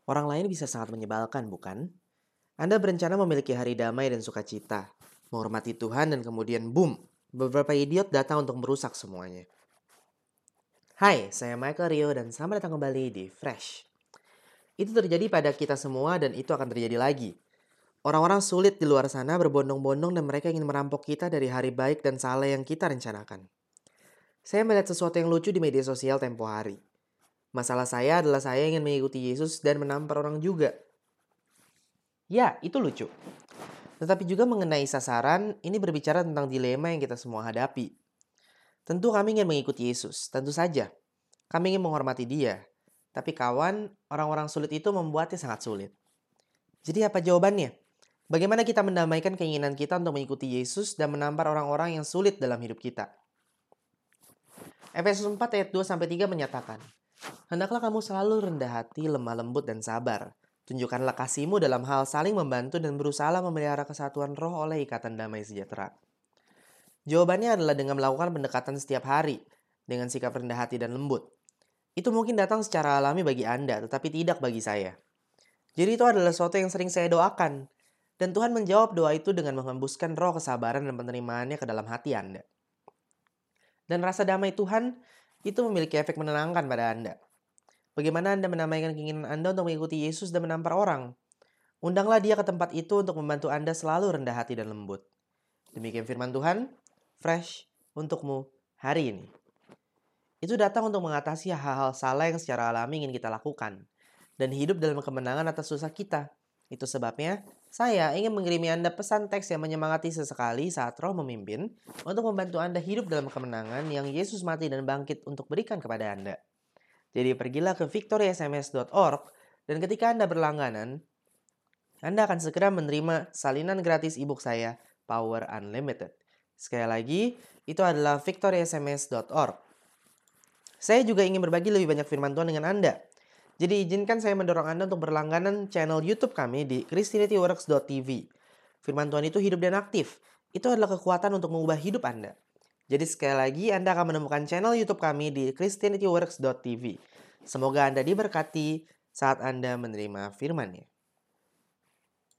Orang lain bisa sangat menyebalkan, bukan? Anda berencana memiliki hari damai dan sukacita, menghormati Tuhan dan kemudian boom, beberapa idiot datang untuk merusak semuanya. Hai, saya Michael Rio dan selamat datang kembali di Fresh. Itu terjadi pada kita semua dan itu akan terjadi lagi. Orang-orang sulit di luar sana berbondong-bondong dan mereka ingin merampok kita dari hari baik dan salah yang kita rencanakan. Saya melihat sesuatu yang lucu di media sosial tempo hari. Masalah saya adalah saya ingin mengikuti Yesus dan menampar orang juga. Ya, itu lucu. Tetapi juga mengenai sasaran, ini berbicara tentang dilema yang kita semua hadapi. Tentu kami ingin mengikuti Yesus, tentu saja. Kami ingin menghormati dia. Tapi kawan, orang-orang sulit itu membuatnya sangat sulit. Jadi apa jawabannya? Bagaimana kita mendamaikan keinginan kita untuk mengikuti Yesus dan menampar orang-orang yang sulit dalam hidup kita? Efesus 4 ayat 2-3 menyatakan, "Hendaklah kamu selalu rendah hati, lemah lembut, dan sabar. Tunjukkanlah kasihmu dalam hal saling membantu dan berusaha memelihara kesatuan roh oleh ikatan damai sejahtera." Jawabannya adalah dengan melakukan pendekatan setiap hari, dengan sikap rendah hati dan lembut. Itu mungkin datang secara alami bagi Anda, tetapi tidak bagi saya. Jadi itu adalah sesuatu yang sering saya doakan. Dan Tuhan menjawab doa itu dengan menghembuskan roh kesabaran dan penerimaannya ke dalam hati Anda. Dan rasa damai Tuhan itu memiliki efek menenangkan pada Anda. Bagaimana Anda menamaikan keinginan Anda untuk mengikuti Yesus dan menampar orang? Undanglah dia ke tempat itu untuk membantu Anda selalu rendah hati dan lembut. Demikian firman Tuhan, fresh untukmu hari ini. Itu datang untuk mengatasi hal-hal salah yang secara alami ingin kita lakukan. Dan hidup dalam kemenangan atas dosa kita. Itu sebabnya saya ingin mengirimi Anda pesan teks yang menyemangati sesekali saat roh memimpin untuk membantu Anda hidup dalam kemenangan yang Yesus mati dan bangkit untuk berikan kepada Anda. Jadi pergilah ke victorysms.org dan ketika Anda berlangganan, Anda akan segera menerima salinan gratis ebook saya, Power Unlimited. Sekali lagi, itu adalah victorysms.org. Saya juga ingin berbagi lebih banyak firman Tuhan dengan Anda. Jadi izinkan saya mendorong Anda untuk berlangganan channel YouTube kami di christianityworks.tv. Firman Tuhan itu hidup dan aktif. Itu adalah kekuatan untuk mengubah hidup Anda. Jadi sekali lagi Anda akan menemukan channel YouTube kami di christianityworks.tv. Semoga Anda diberkati saat Anda menerima firman-Nya.